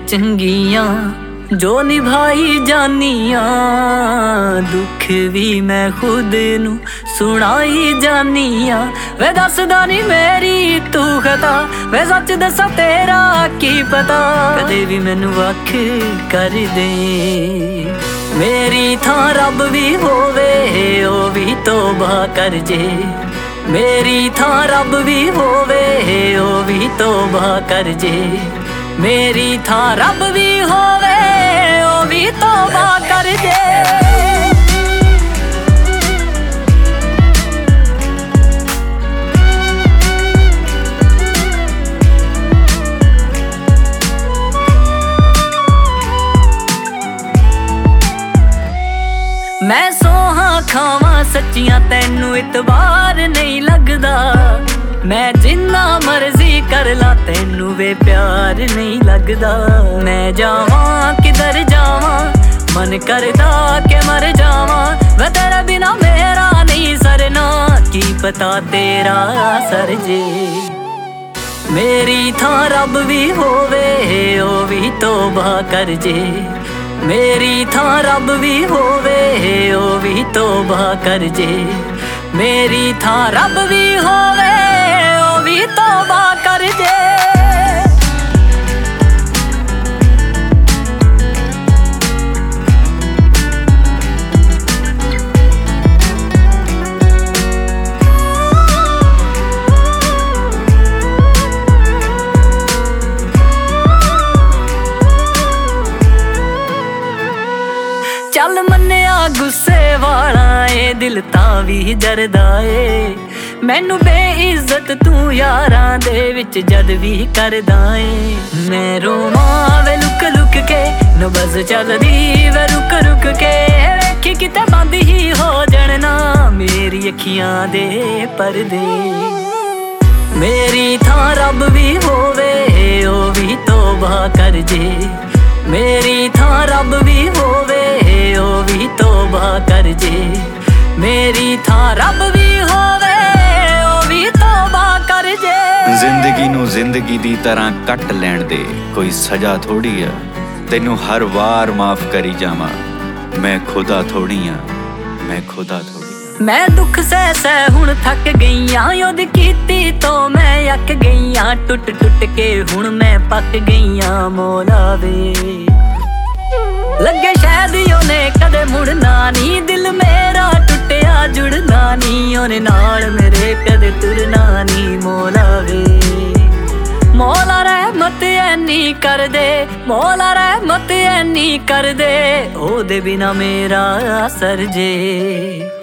ਚੰਗੀਆਂ ਜੋ ਨਿਭਾਈ ਜਾਨੀਆਂ। ਦੁੱਖ ਵੀ ਮੈਂ ਖੁਦ ਨੂੰ ਸੁਣਾਈ ਜਾਨੀਆਂ। ਵੇ ਦੱਸਦਾ ਨੀ ਮੇਰੀ ਤੂੰ ਖਤਾ, ਵੇ ਸੱਚ ਦੱਸਾਂ ਤੇਰਾ ਕੀ ਪਤਾ। ਕਦੇ ਵੀ ਮੈਨੂੰ ਵੱਖ ਕਰ ਦੇ, ਮੇਰੀ ਥਾਂ ਰੱਬ ਵੀ ਹੋਵੇ ਉਹ ਵੀ ਤੋਬਾ ਕਰ ਜੇ। ਮੇਰੀ ਥਾਂ ਰੱਬ ਵੀ ਹੋਵੇ ਉਹ ਵੀ ਤੋਬਾ ਕਰ ਜੇ। ਮੇਰੀ ਥਾਂ ਰੱਬ ਵੀ ਹੋਵੇ ਉਹ ਵੀ ਤੋਬਾ ਕਰ ਜੇ। ਮੈਂ ਸੋਹਾਂ ਖਾਵਾਂ ਸੱਚੀਆਂ ਤੈਨੂੰ ਇਤਬਾਰ ਨਹੀਂ ਲੱਗਦਾ। ਮੈਂ ਜਿੰਨਾ ਮਰਜ਼ੀ ਕਰ ਲਾ ਤੈਨੂੰ ਵੇ ਪਿਆਰ ਨਹੀਂ ਲੱਗਦਾ। ਮੈਂ ਜਾਵਾਂ ਕਿਧਰ ਜਾਵਾਂ ਮਨ ਕਰਦਾ ਕਿ ਮਰ ਜਾਵਾਂ। ਵੇ ਤੇਰੇ ਬਿਨਾ ਮੇਰਾ ਨਹੀਂ ਸਰਨਾ, ਕੀ ਪਤਾ ਤੇਰਾ ਸਰ ਜੇ। ਮੇਰੀ ਥਾਂ ਰੱਬ ਵੀ ਹੋਵੇ ਉਹ ਵੀ ਤੋਬਾ ਕਰ ਜੇ। ਮੇਰੀ ਥਾਂ ਰੱਬ ਵੀ ਹੋਵੇ ਉਹ ਵੀ ਤੋਬਾ ਕਰ ਜੇ। ਮੇਰੀ ਥਾਂ ਰੱਬ ਵੀ ਹੋਵੇ ਉਹ ਵੀ ਤੋਬਾ ਕਰ ਜੇ। ਚੱਲ ਮੰਨਿਆ ਗੁੱਸੇ ਵਾਲਾ ਏ ਦਿਲ ਤਾਂ ਵੀ ਡਰਦਾ ਏ। ਮੈਨੂੰ ਬੇਇੱਜ਼ਤ ਤੂੰ ਯਾਰਾਂ ਦੇ ਵਿੱਚ ਜਦ ਵੀ ਕਰਦਾ ਏ। ਮੈਂ ਰੋਵਾਂ ਵੇ ਲੁਕ ਲੁਕ ਕੇ ਨਬਜ਼ ਚੱਲਦੀ ਵੇ ਰੁਕ ਰੁਕ ਕੇ। ਵੇਖੀ ਕਿਤੇ ਬੰਦ ਹੀ ਹੋ ਜਾਣ ਨਾ ਮੇਰੀ ਅੱਖੀਆਂ ਦੇ ਪਰਦੇ। ਮੇਰੀ ਥਾਂ ਰੱਬ ਵੀ ਹੋਵੇ ਉਹ ਵੀ ਤੋਬਾ ਕਰ ਜੇ। ਮੇਰੀ ਥਾਂ ਰੱਬ ਵੀ ਹੋਵੇ ਉਹ ਵੀ ਤੋਬਾ ਕਰ ਜੇ। ਮੇਰੀ ਥਾਂ ਰੱਬ ਵੀ ਹੋਵੇ ਉਹ ਵੀ ਤੋਬਾ ਕਰ ਜੇ। ਜ਼ਿੰਦਗੀ ਨੂੰ ਜ਼ਿੰਦਗੀ ਦੀ ਤਰ੍ਹਾਂ ਕੱਟ ਲੈਣ ਦੇ, ਕੋਈ ਸਜ਼ਾ ਥੋੜੀ ਆ। ਤੈਨੂੰ ਹਰ ਵਾਰ ਮਾਫ ਕਰੀ ਜਾਵਾਂ, ਮੈਂ ਖੁਦਾ ਥੋੜੀ ਆ, ਮੈਂ ਖੁਦਾ ਥੋੜੀ ਆ। ਮੈਂ ਦੁੱਖ ਸਹਿ ਸਹਿ ਹੁਣ ਥੱਕ ਗਈਆਂ, ਉਹਦੀ ਕੀਤੀ ਤੋਂ ਮੈਂ ਅੱਕ ਗਈਆਂ। ਟੁੱਟ ਟੁੱਟ ਕੇ ਹੁਣ ਮੈਂ ਪੱਕ ਗਈਆਂ ਮੌਲਾ ਵੇ। ਲੱਗੇ ਸ਼ਾਇਦ ਉਹਨੇ ਕਦੇ ਮੁੜਨਾ ਨੀ, ਦਿਲ ਮੇਰਾ ਟੁੱਟਿਆ ਜੁੜਨਾ ਨੀ। ਉਹਨੇ ਨਾਲ ਮੇਰੇ ਕਦੇ ਤੁਰਨਾ ਨੀ ਮੌਲਾ ਵੇ। ਮੌਲਾ ਰਹਿਮਤ ਐਨੀ ਕਰ ਦੇ, ਮੌਲਾ ਰਹਿਮਤ ਐਨੀ ਕਰ ਦੇ। ਉਹਦੇ ਬਿਨਾ ਮੇਰਾ ਸਰ ਜੇ।